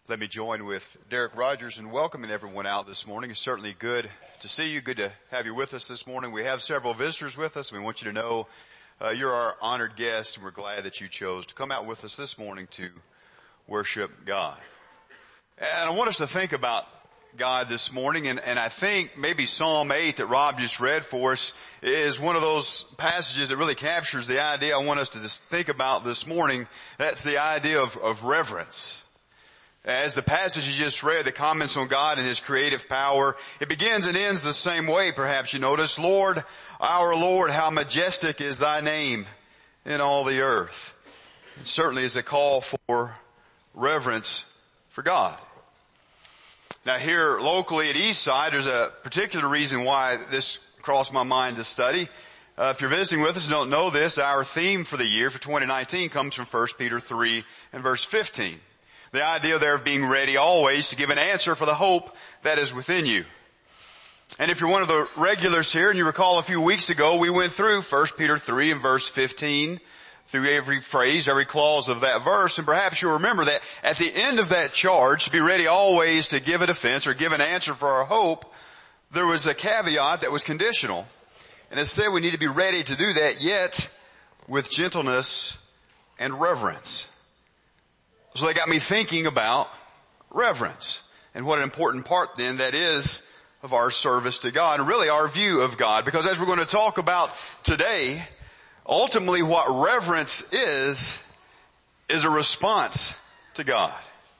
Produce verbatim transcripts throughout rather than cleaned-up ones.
Let me join with Derek Rogers in welcoming everyone out this morning. It's certainly good to see you. Good to have you with us this morning. We have several visitors with us. We want you to know uh, you're our honored guest, and we're glad that you chose to come out with us this morning to worship God. And I want us to think about God this morning, and, and I think maybe Psalm eight that Rob just read for us is one of those passages that really captures the idea I want us to just think about this morning. That's the idea of, of reverence. As the passage you just read, the comments on God and His creative power, it begins and ends the same way, perhaps you notice. Lord, our Lord, how majestic is Thy name in all the earth. It certainly is a call for reverence for God. Now here locally at Eastside, there's a particular reason why this crossed my mind to study. Uh, if you're visiting with us and don't know this, our theme for the year for twenty nineteen comes from First Peter three and verse fifteen. The idea there of being ready always to give an answer for the hope that is within you. And if you're one of the regulars here and you recall a few weeks ago, we went through First Peter three and verse fifteen, through every phrase, every clause of that verse, and perhaps you'll remember that at the end of that charge, to be ready always to give a defense or give an answer for our hope, there was a caveat that was conditional. And it said we need to be ready to do that, yet with gentleness and reverence. So that got me thinking about reverence and what an important part then that is of our service to God and really our view of God. Because as we're going to talk about today, ultimately what reverence is, is a response to God.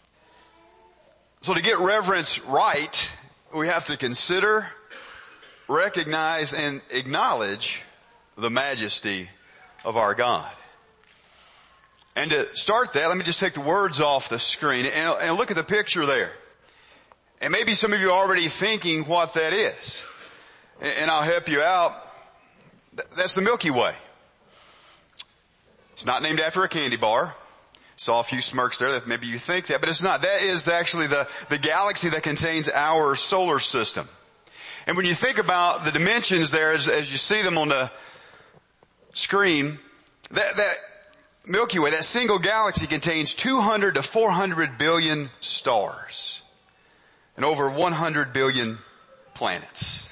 So to get reverence right, we have to consider, recognize, and acknowledge the majesty of our God. And to start that, let me just take the words off the screen and, and look at the picture there. And maybe some of you are already thinking what that is. And, and I'll help you out. That's the Milky Way. It's not named after a candy bar. Saw a few smirks there that maybe you think that, but it's not. That is actually the, the galaxy that contains our solar system. And when you think about the dimensions there as, as you see them on the screen, that, that Milky Way, that single galaxy contains two hundred to four hundred billion stars and over one hundred billion planets.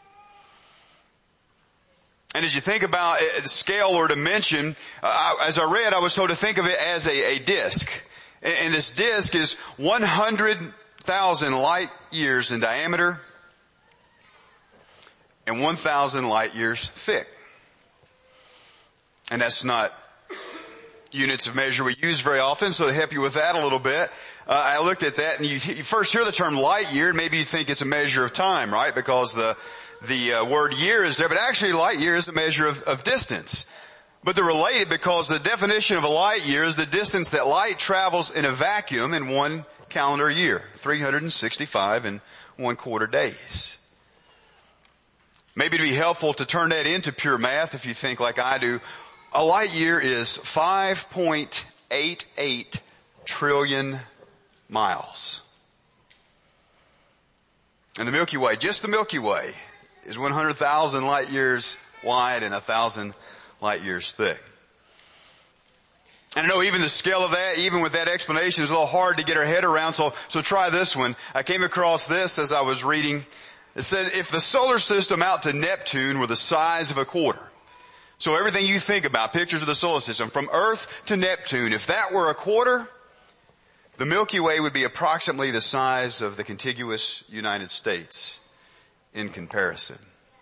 And as you think about the scale or dimension, uh, as I read, I was told to think of it as a, a disk. And, and this disk is one hundred thousand light years in diameter and one thousand light years thick. And that's not units of measure we use very often, so to help you with that a little bit, uh, I looked at that and you, you first hear the term light year and maybe you think it's a measure of time, right? Because the The uh, word year is there, but actually light year is a measure of, of distance. But they're related because the definition of a light year is the distance that light travels in a vacuum in one calendar year, three hundred sixty-five and one quarter days. Maybe it'd be helpful to turn that into pure math if you think like I do. A light year is five point eight eight trillion miles. And the Milky Way, just the Milky Way, is one hundred thousand light years wide and one thousand light years thick. And I know even the scale of that, even with that explanation, is a little hard to get our head around, so, so try this one. I came across this as I was reading. It said, if the solar system out to Neptune were the size of a quarter, so everything you think about, pictures of the solar system, from Earth to Neptune, if that were a quarter, the Milky Way would be approximately the size of the contiguous United States in comparison.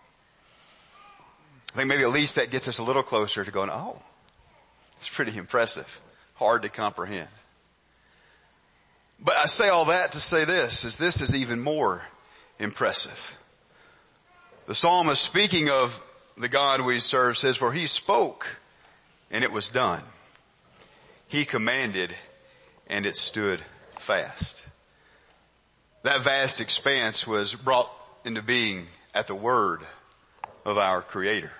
I think maybe at least that gets us a little closer to going, oh, it's pretty impressive. Hard to comprehend. But I say all that to say this, is this is even more impressive. The psalmist, speaking of the God we serve, says, for He spoke and it was done. He commanded and it stood fast. That vast expanse was brought into being at the word of our Creator.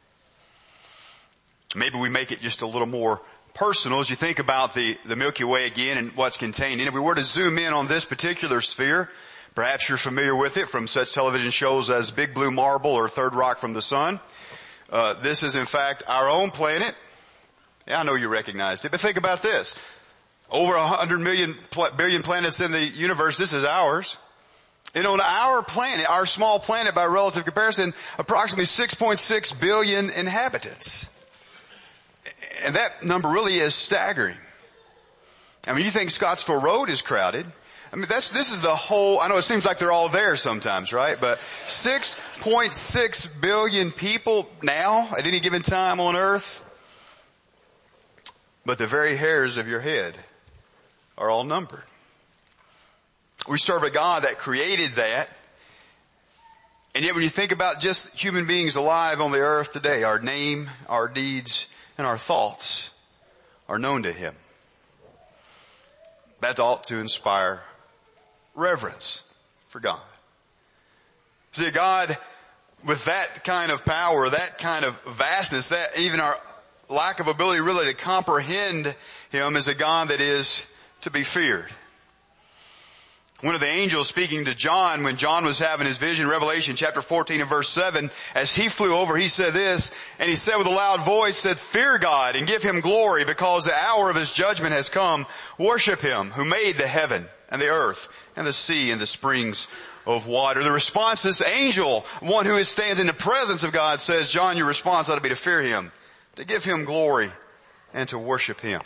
Maybe we make it just a little more personal as you think about the, the Milky Way again and what's contained in it. If we were to zoom in on this particular sphere, perhaps you're familiar with it from such television shows as Big Blue Marble or Third Rock from the Sun. Uh, this is in fact our own planet. Yeah, I know you recognized it, but think about this. Over a hundred million, billion planets in the universe. This is ours. And on our planet, our small planet by relative comparison, approximately six point six billion inhabitants. And that number really is staggering. I mean, you think Scottsville Road is crowded. I mean, that's, this is the whole, I know it seems like they're all there sometimes, right? But six point six billion people now at any given time on earth. But the very hairs of your head are all numbered. We serve a God that created that. And yet when you think about just human beings alive on the earth today, our name, our deeds, and our thoughts are known to Him. That ought to inspire reverence for God. See, God with that kind of power, that kind of vastness, that even our lack of ability really to comprehend Him is a God that is to be feared. One of the angels speaking to John when John was having his vision, Revelation chapter fourteen and verse seven, as he flew over, he said this, and he said with a loud voice, said, "Fear God and give Him glory, because the hour of His judgment has come. Worship Him who made the heaven and the earth and the sea and the springs of water." The response, this angel, one who stands in the presence of God, says, John, your response ought to be to fear Him, to give Him glory, and to worship Him.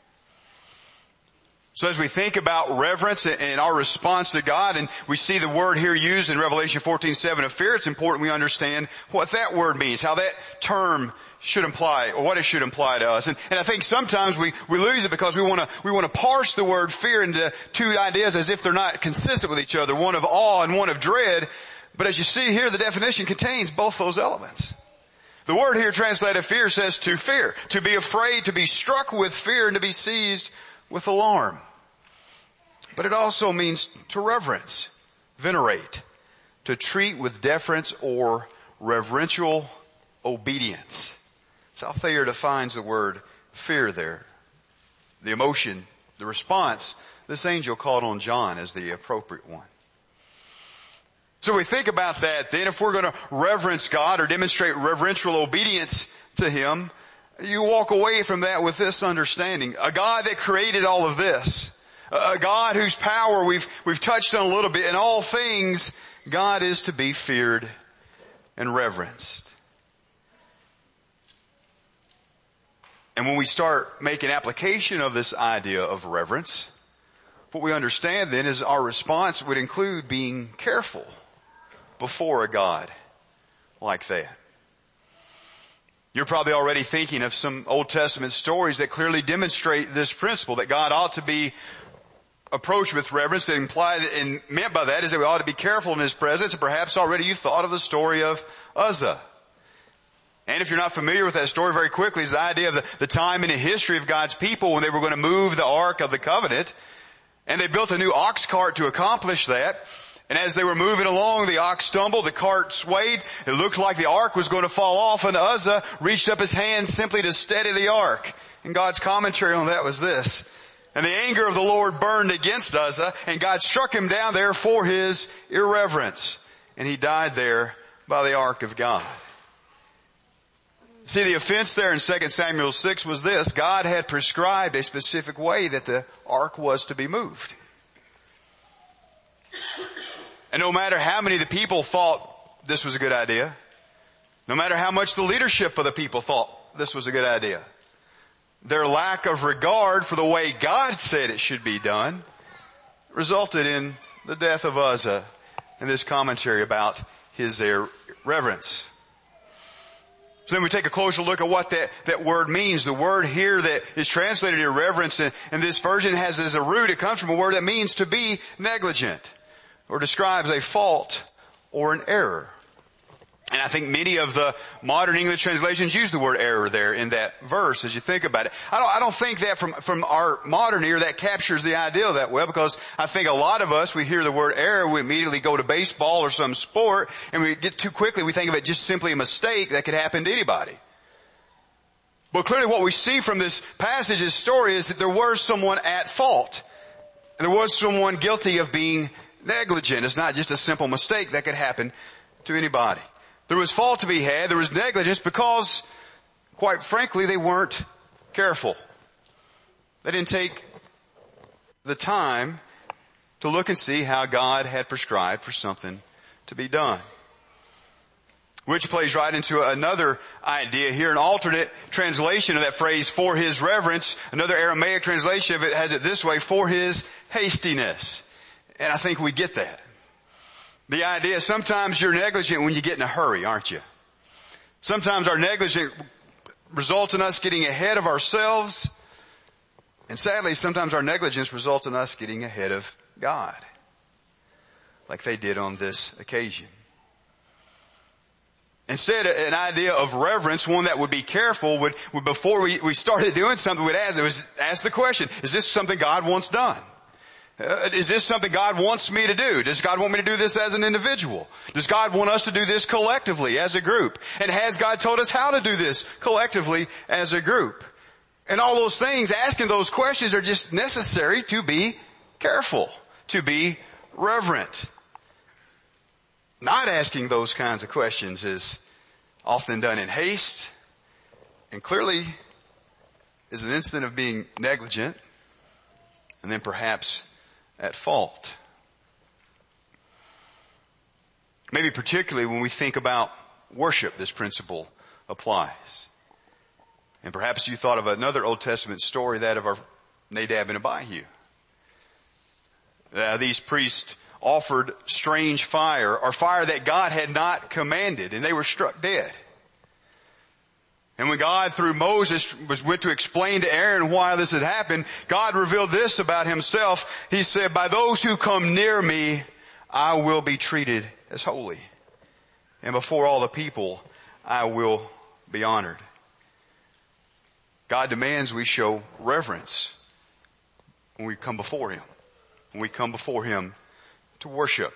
So as we think about reverence and our response to God, and we see the word here used in Revelation fourteen seven of fear, it's important we understand what that word means, how that term should imply, or what it should imply to us. And, and I think sometimes we, we lose it because we want to, we want to parse the word fear into two ideas as if they're not consistent with each other, one of awe and one of dread. But as you see here, the definition contains both those elements. The word here translated fear says to fear, to be afraid, to be struck with fear, and to be seized with alarm. But it also means to reverence, venerate, to treat with deference or reverential obedience. That's how Thayer defines the word fear there. The emotion, the response, this angel called on John as the appropriate one. So we think about that then, if we're going to reverence God or demonstrate reverential obedience to Him, you walk away from that with this understanding. A God that created all of this. A God whose power we've, we've touched on a little bit. In all things, God is to be feared and reverenced. And when we start making application of this idea of reverence, what we understand then is our response would include being careful before a God like that. You're probably already thinking of some Old Testament stories that clearly demonstrate this principle, that God ought to be approached with reverence. That implied and meant by that is that we ought to be careful in His presence. And perhaps already you thought of the story of Uzzah. And if you're not familiar with that story, very quickly is the idea of the, the time in the history of God's people when they were going to move the Ark of the Covenant. And they built a new ox cart to accomplish that. And as they were moving along, the ox stumbled, the cart swayed. It looked like the ark was going to fall off, and Uzzah reached up his hand simply to steady the ark. And God's commentary on that was this: "And the anger of the Lord burned against Uzzah, and God struck him down there for his irreverence. And he died there by the ark of God." See, the offense there in Second Samuel six was this: God had prescribed a specific way that the ark was to be moved. And no matter how many of the people thought this was a good idea, no matter how much the leadership of the people thought this was a good idea, their lack of regard for the way God said it should be done resulted in the death of Uzzah and this commentary about his irreverence. So then we take a closer look at what that, that word means. The word here that is translated irreverence in, in this version has as a root, it comes from a word that means to be negligent, or describes a fault or an error. And I think many of the modern English translations use the word error there in that verse as you think about it. I don't, I don't think that from, from our modern ear that captures the idea that well, because I think a lot of us, we hear the word error, we immediately go to baseball or some sport, and we get too quickly, we think of it just simply a mistake that could happen to anybody. But clearly what we see from this passage, this story, is that there was someone at fault. And there was someone guilty of being negligent. It's not just a simple mistake that could happen to anybody. There was fault to be had. There was negligence because, quite frankly, they weren't careful. They didn't take the time to look and see how God had prescribed for something to be done. Which plays right into another idea here, an alternate translation of that phrase, for his reverence. Another Aramaic translation of it has it this way, for his hastiness. And I think we get that. The idea, sometimes you're negligent when you get in a hurry, aren't you? Sometimes our negligence results in us getting ahead of ourselves. And sadly, sometimes our negligence results in us getting ahead of God. Like they did on this occasion. Instead, an idea of reverence, one that would be careful, would, would before we, we started doing something, we'd ask, was ask the question, is this something God wants done? Uh, is this something God wants me to do? Does God want me to do this as an individual? Does God want us to do this collectively as a group? And has God told us how to do this collectively as a group? And all those things, asking those questions are just necessary to be careful, to be reverent. Not asking those kinds of questions is often done in haste and clearly is an instant of being negligent and then perhaps at fault. Maybe particularly when we think about worship, this principle applies. And perhaps you thought of another Old Testament story, that of our Nadab and Abihu. Uh, these priests offered strange fire, or fire that God had not commanded, and they were struck dead. And when God, through Moses, was went to explain to Aaron why this had happened, God revealed this about himself. He said, by those who come near me, I will be treated as holy. And before all the people, I will be honored. God demands we show reverence when we come before him. When we come before him to worship.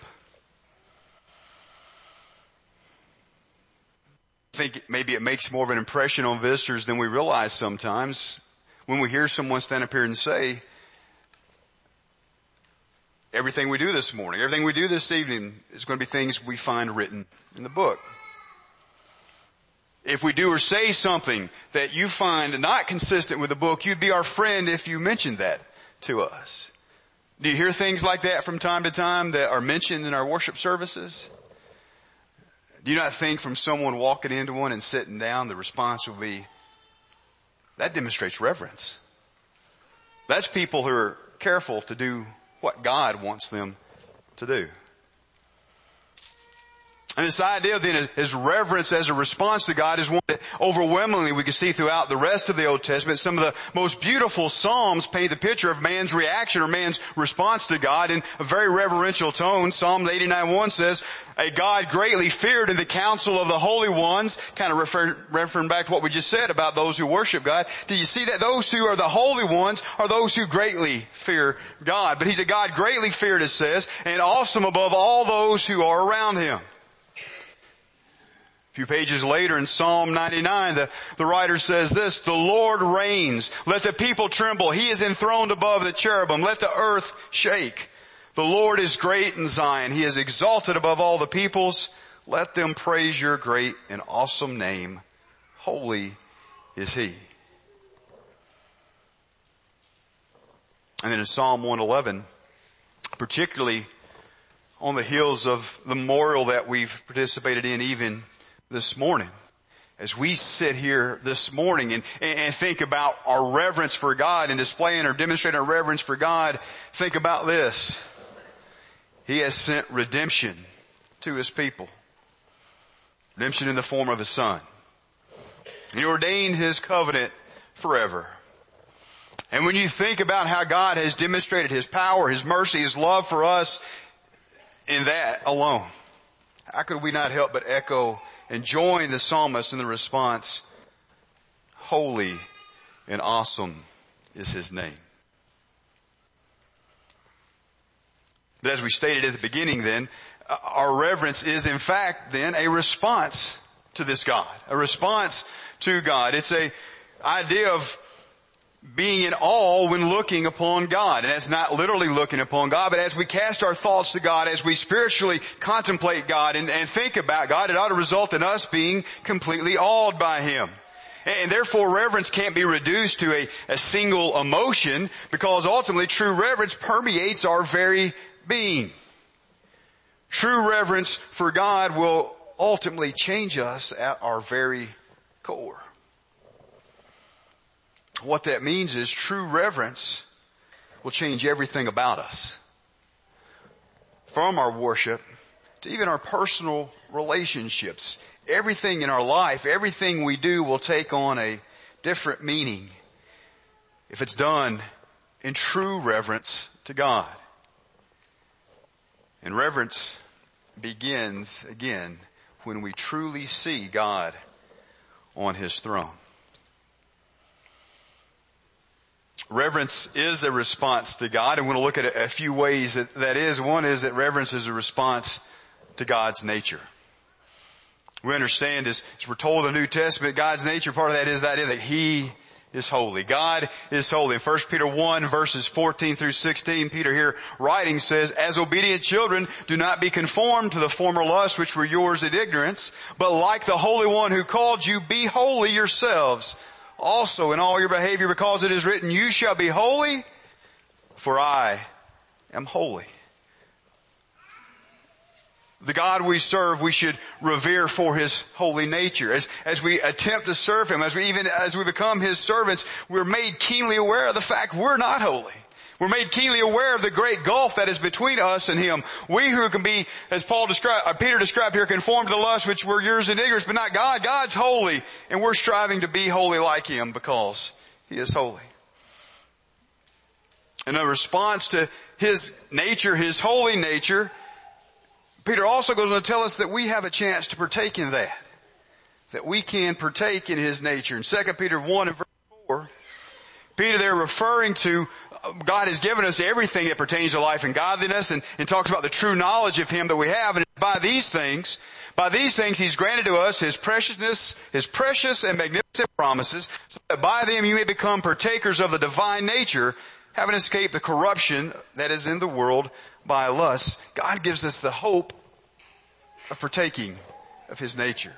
I think maybe it makes more of an impression on visitors than we realize sometimes when we hear someone stand up here and say, everything we do this morning, everything we do this evening is going to be things we find written in the book. If we do or say something that you find not consistent with the book, you'd be our friend if you mentioned that to us. Do you hear things like that from time to time that are mentioned in our worship services? Do you not think from someone walking into one and sitting down, the response will be, that demonstrates reverence. That's people who are careful to do what God wants them to do. And this idea then is reverence as a response to God is one that overwhelmingly we can see throughout the rest of the Old Testament. Some of the most beautiful Psalms paint the picture of man's reaction or man's response to God in a very reverential tone. Psalm eighty-nine one says, a God greatly feared in the council of the holy ones, kind of refer, referring back to what we just said about those who worship God. Do you see that those who are the holy ones are those who greatly fear God? But he's a God greatly feared, it says, and awesome above all those who are around him. A few pages later in Psalm ninety-nine, the, the writer says this, the Lord reigns. Let the people tremble. He is enthroned above the cherubim. Let the earth shake. The Lord is great in Zion. He is exalted above all the peoples. Let them praise your great and awesome name. Holy is he. And then in Psalm one eleven, particularly on the heels of the memorial that we've participated in even this morning, as we sit here this morning and, and think about our reverence for God and displaying or demonstrating our reverence for God, think about this. He has sent redemption to his people. Redemption in the form of his Son. He ordained his covenant forever. And when you think about how God has demonstrated his power, his mercy, his love for us in that alone, how could we not help but echo and join the psalmist in the response, holy and awesome is his name. But as we stated at the beginning then, our reverence is in fact then a response to this God, a response to God. It's a idea of being in awe when looking upon God. And that's not literally looking upon God, but as we cast our thoughts to God, as we spiritually contemplate God and, and think about God, it ought to result in us being completely awed by him. And therefore reverence can't be reduced to a, a single emotion, because ultimately true reverence permeates our very being. True reverence for God will ultimately change us at our very core. What that means is true reverence will change everything about us. From our worship to even our personal relationships. Everything in our life, everything we do will take on a different meaning if it's done in true reverence to God. And reverence begins again when we truly see God on His throne. Reverence is a response to God, and we're going to look at a few ways that that is. One is that reverence is a response to God's nature. We understand, as, as we're told in the New Testament, God's nature, part of that is that, is that He is holy. God is holy. In First Peter one verses fourteen through sixteen, Peter here writing says, "As obedient children, do not be conformed to the former lusts which were yours in ignorance, but like the Holy One who called you, be holy yourselves also in all your behavior, because it is written, you shall be holy, for I am holy." The God we serve, we should revere for His holy nature. As, as we attempt to serve Him, as we even, as we become His servants, we're made keenly aware of the fact we're not holy. We're made keenly aware of the great gulf that is between us and Him. We who can be, as Paul described, or Peter described here, conformed to the lusts which were yours in ignorance, but not God. God's holy, and we're striving to be holy like Him because He is holy. In a response to His nature, His holy nature, Peter also goes on to tell us that we have a chance to partake in that. That we can partake in His nature. In Second Peter one and verse four, Peter there referring to God has given us everything that pertains to life and godliness, and, and talks about the true knowledge of Him that we have. And by these things, by these things He's granted to us His preciousness, His precious and magnificent promises, so that by them you may become partakers of the divine nature, having escaped the corruption that is in the world by lust. God gives us the hope of partaking of His nature.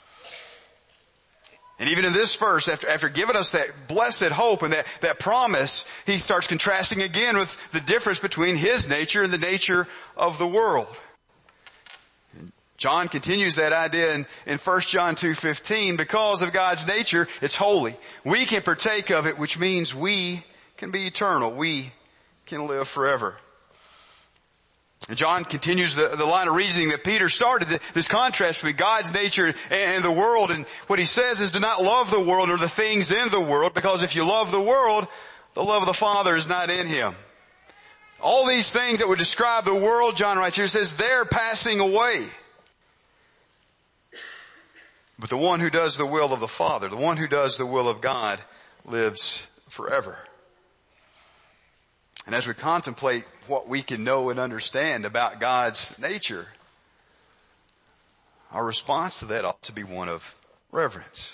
And even in this verse, after, after giving us that blessed hope and that, that promise, He starts contrasting again with the difference between His nature and the nature of the world. And John continues that idea in, in First John two fifteen. Because of God's nature, it's holy. We can partake of it, which means we can be eternal. We can live forever. And John continues the, the line of reasoning that Peter started, this contrast between God's nature and the world. And what he says is, do not love the world or the things in the world, because if you love the world, the love of the Father is not in Him. All these things that would describe the world, John writes here, says they're passing away. But the one who does the will of the Father, the one who does the will of God, lives forever. And as we contemplate what we can know and understand about God's nature, our response to that ought to be one of reverence.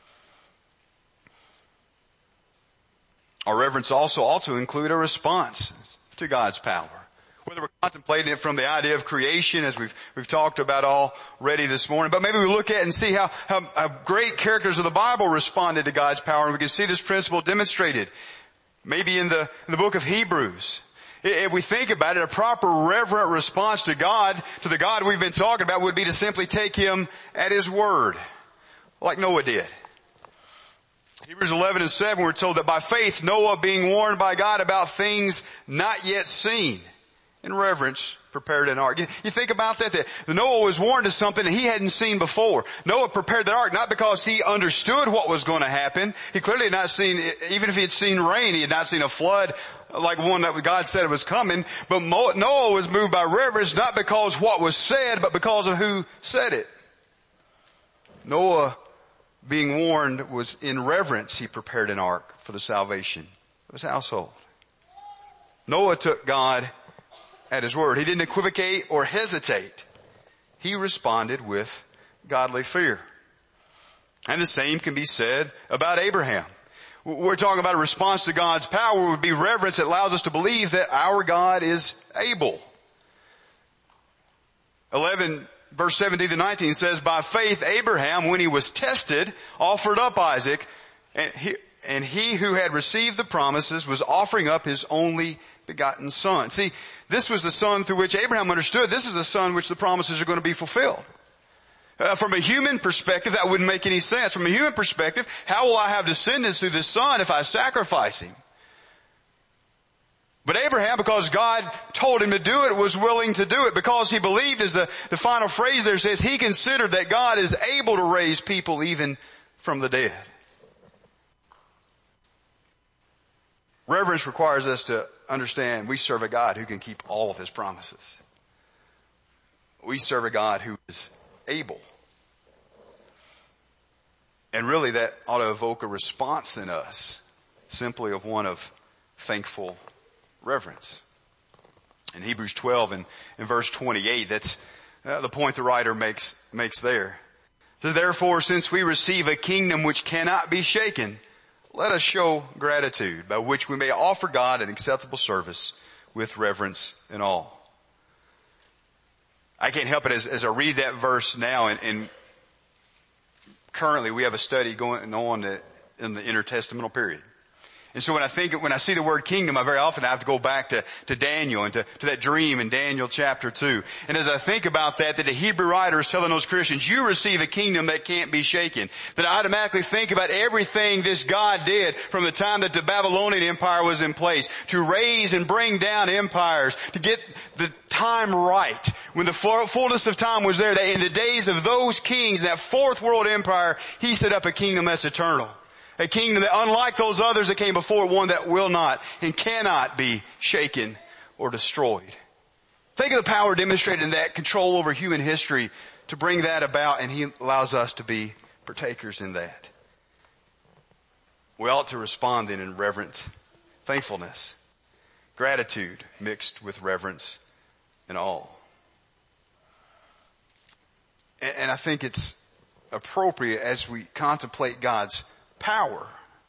Our reverence also ought to include a response to God's power. Whether we're contemplating it from the idea of creation, as we've, we've talked about already this morning, but maybe we look at and see how, how, how great characters of the Bible responded to God's power, and we can see this principle demonstrated. Maybe in the, in the book of Hebrews. If we think about it, a proper reverent response to God, to the God we've been talking about, would be to simply take Him at His word, like Noah did. Hebrews eleven and seven, we're told that by faith Noah, being warned by God about things not yet seen, in reverence prepared an ark. You think about that, that Noah was warned of something that he hadn't seen before. Noah prepared the ark not because he understood what was going to happen. He clearly had not seen, even if he had seen rain, he had not seen a flood like one that God said was coming. But Noah was moved by reverence not because what was said, but because of who said it. Noah, being warned, was in reverence. He prepared an ark for the salvation of his household. Noah took God at His word. He didn't equivocate or hesitate. He responded with godly fear. And the same can be said about Abraham. We're talking about a response to God's power would be reverence that allows us to believe that our God is able. Eleven verse seventeen to nineteen says, by faith Abraham, when he was tested, offered up Isaac, and he, and he who had received the promises was offering up his only begotten son. See, this was the son through which Abraham understood this is the son which the promises are going to be fulfilled. Uh, from a human perspective, that wouldn't make any sense. From a human perspective, how will I have descendants through this son if I sacrifice him? But Abraham, because God told him to do it, was willing to do it. Because he believed, as the, the final phrase there says, he considered that God is able to raise people even from the dead. Reverence requires us to understand we serve a God who can keep all of his promises. We serve a God who is able. And really that ought to evoke a response in us, simply of one of thankful reverence. In Hebrews twelve and in verse twenty-eight, that's uh, the point the writer makes, makes there. It says, therefore, since we receive a kingdom which cannot be shaken, let us show gratitude by which we may offer God an acceptable service with reverence and awe. I can't help it as, as I read that verse now, and, and currently we have a study going on in the intertestamental period. And so when I think, when I see the word kingdom, I very often have to go back to, to Daniel and to, to that dream in Daniel chapter two. And as I think about that, that the Hebrew writer is telling those Christians, you receive a kingdom that can't be shaken. That I automatically think about everything this God did from the time that the Babylonian Empire was in place to raise and bring down empires, to get the time right. When the fullness of time was there, that in the days of those kings, that fourth world empire, he set up a kingdom that's eternal. A kingdom that, unlike those others that came before, one that will not and cannot be shaken or destroyed. Think of the power demonstrated in that control over human history to bring that about, and he allows us to be partakers in that. We ought to respond then in reverent thankfulness, gratitude mixed with reverence and awe. And, and I think it's appropriate as we contemplate God's power.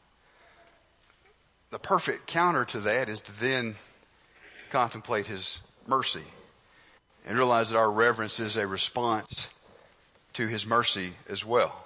The perfect counter to that is to then contemplate his mercy and realize that our reverence is a response to his mercy as well.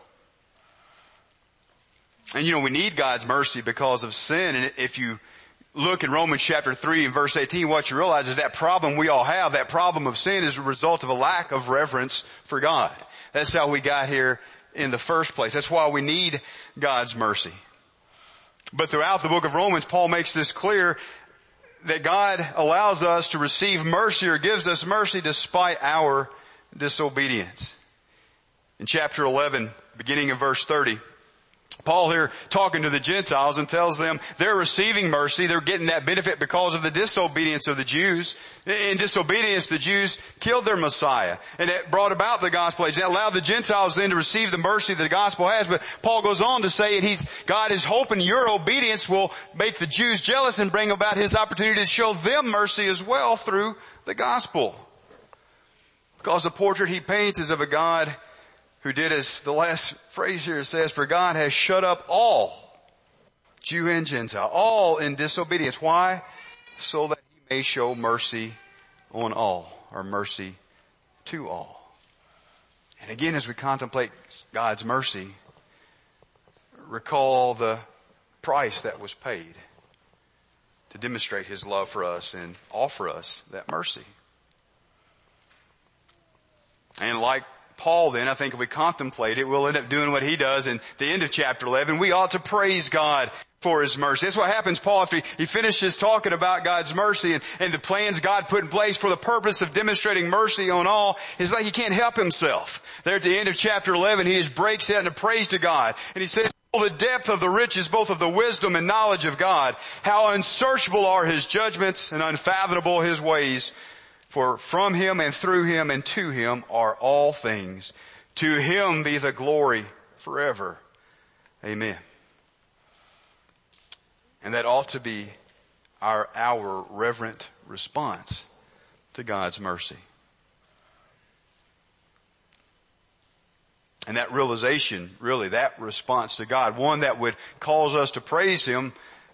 And you know, we need God's mercy because of sin. And if you look in Romans chapter three and verse eighteen, what you realize is that problem we all have, that problem of sin, is a result of a lack of reverence for God. That's how we got here in the first place. That's why we need God's mercy. But throughout the book of Romans, Paul makes this clear that God allows us to receive mercy or gives us mercy despite our disobedience. In chapter eleven, beginning in verse thirty, Paul here talking to the Gentiles and tells them they're receiving mercy. They're getting that benefit because of the disobedience of the Jews. In disobedience, the Jews killed their Messiah. And it brought about the gospel age. That allowed the Gentiles then to receive the mercy that the gospel has. But Paul goes on to say that he's, God is hoping your obedience will make the Jews jealous and bring about his opportunity to show them mercy as well through the gospel. Because the portrait he paints is of a God who did, as the last phrase here says, for God has shut up all, Jew and Gentile, all in disobedience. Why? So that he may show mercy on all, or mercy to all. And again, as we contemplate God's mercy, recall the price that was paid to demonstrate his love for us and offer us that mercy. And like Paul then, I think if we contemplate it, we'll end up doing what he does in the end of chapter eleven. We ought to praise God for his mercy. That's what happens, Paul, after he, he finishes talking about God's mercy and, and the plans God put in place for the purpose of demonstrating mercy on all. It's like he can't help himself. There at the end of chapter eleven, he just breaks out into praise to God. And he says, oh, the depth of the riches, both of the wisdom and knowledge of God. How unsearchable are his judgments and unfathomable his ways. For from him and through him and to him are all things. To him be the glory forever. Amen. And that ought to be our, our reverent response to God's mercy. And that realization, really, that response to God, one that would cause us to praise him.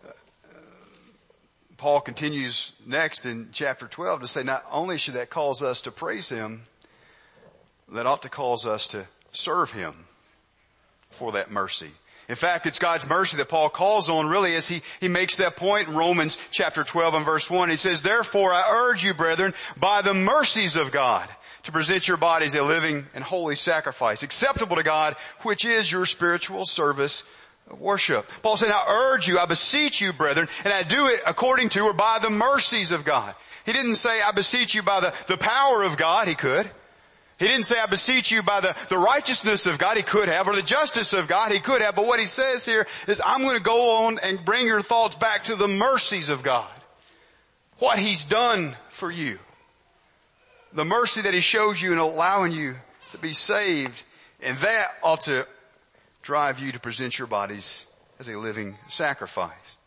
Paul continues next in chapter twelve to say not only should that cause us to praise him, that ought to cause us to serve Him for that mercy. In fact, it's God's mercy that Paul calls on really as he, he makes that point in Romans chapter twelve and verse one. He says, therefore I urge you, brethren, by the mercies of God, to present your bodies a living and holy sacrifice, acceptable to God, which is your spiritual service of worship. Paul said, I urge you, I beseech you, brethren, and I do it according to or by the mercies of God. He didn't say, I beseech you by the, the power of God. He could. He didn't say, I beseech you by the, the righteousness of God. He could have, or the justice of God. He could have. But what he says here is, I'm going to go on and bring your thoughts back to the mercies of God. What He's done for you. The mercy that He shows you in allowing you to be saved. And that ought to drive you to present your bodies as a living sacrifice.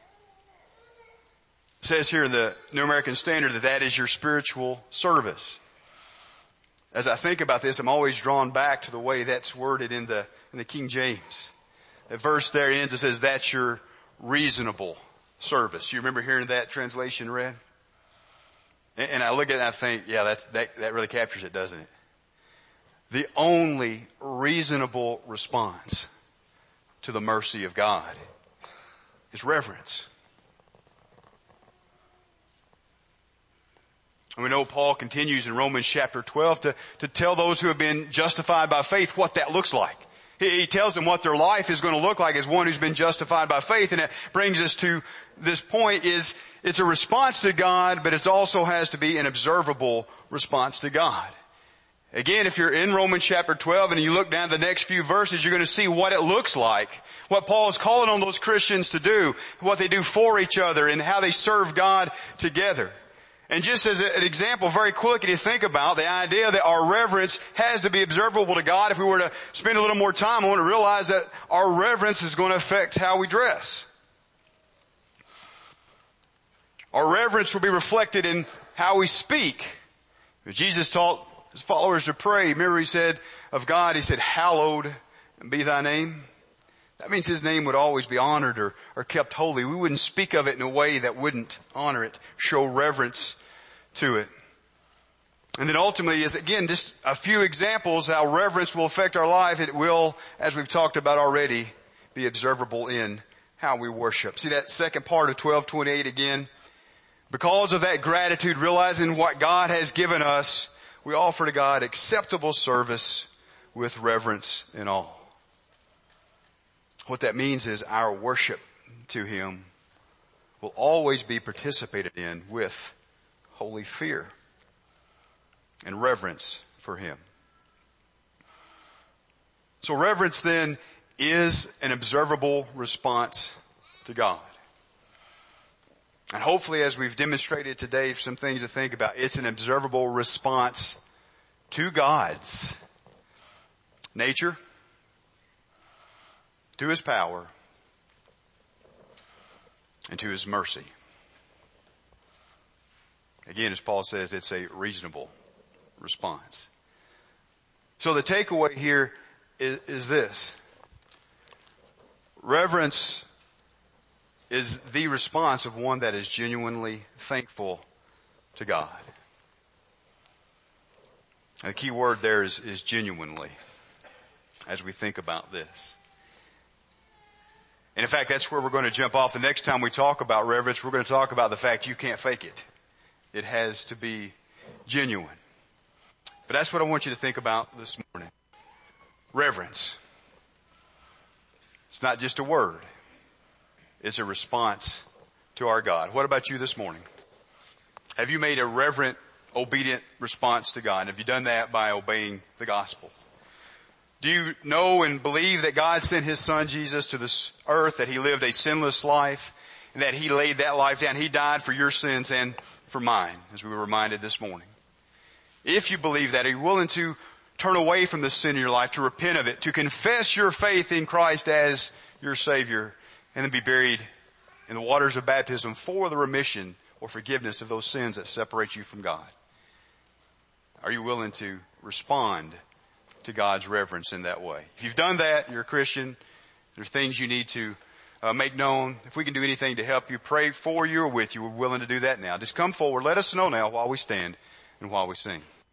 It says here in the New American Standard that that is your spiritual service. As I think about this, I'm always drawn back to the way that's worded in the, in the King James. That verse there ends, it says, that's your reasonable service. You remember hearing that translation read? And, and I look at it and I think, yeah, that's, that, that really captures it, doesn't it? The only reasonable response to the mercy of God is reverence. And we know Paul continues in Romans chapter twelve to, to tell those who have been justified by faith what that looks like. He, he tells them what their life is going to look like as one who's been justified by faith. And it brings us to this point is it's a response to God, but it also has to be an observable response to God. Again, if you're in Romans chapter twelve and you look down the next few verses, you're going to see what it looks like. What Paul is calling on those Christians to do, what they do for each other, and how they serve God together. And just as an example, very quickly to think about the idea that our reverence has to be observable to God. If we were to spend a little more time, I want to realize that our reverence is going to affect how we dress. Our reverence will be reflected in how we speak. Jesus taught His followers to pray. Remember He said of God, He said, hallowed be thy name. That means His name would always be honored or, or kept holy. We wouldn't speak of it in a way that wouldn't honor it, show reverence to it. And then ultimately is again just a few examples how reverence will affect our life. It will, as we've talked about already, be observable in how we worship. See that second part of twelve twenty-eight again? Because of that gratitude, realizing what God has given us, we offer to God acceptable service with reverence and awe. What that means is our worship to Him will always be participated in with holy fear and reverence for Him. So reverence then is an observable response to God. And hopefully, as we've demonstrated today, some things to think about, it's an observable response to God's nature, to His power, and to His mercy. Again, as Paul says, it's a reasonable response. So the takeaway here is, is this. Reverence is the response of one that is genuinely thankful to God. And the key word there is, is genuinely, as we think about this. And in fact, that's where we're going to jump off. The next time we talk about reverence, we're going to talk about the fact you can't fake it. It has to be genuine. But that's what I want you to think about this morning. Reverence. It's not just a word. It's a response to our God. What about you this morning? Have you made a reverent, obedient response to God? Have you done that by obeying the gospel? Do you know and believe that God sent His Son Jesus to this earth, that He lived a sinless life, and that He laid that life down? He died for your sins and for mine, as we were reminded this morning. If you believe that, are you willing to turn away from the sin in your life, to repent of it, to confess your faith in Christ as your Savior, and then be buried in the waters of baptism for the remission or forgiveness of those sins that separate you from God? Are you willing to respond to God's reverence in that way? If you've done that, you're a Christian, there's things you need to uh, make known. If we can do anything to help you, pray for you or with you, we're willing to do that now. Just come forward. Let us know now while we stand and while we sing.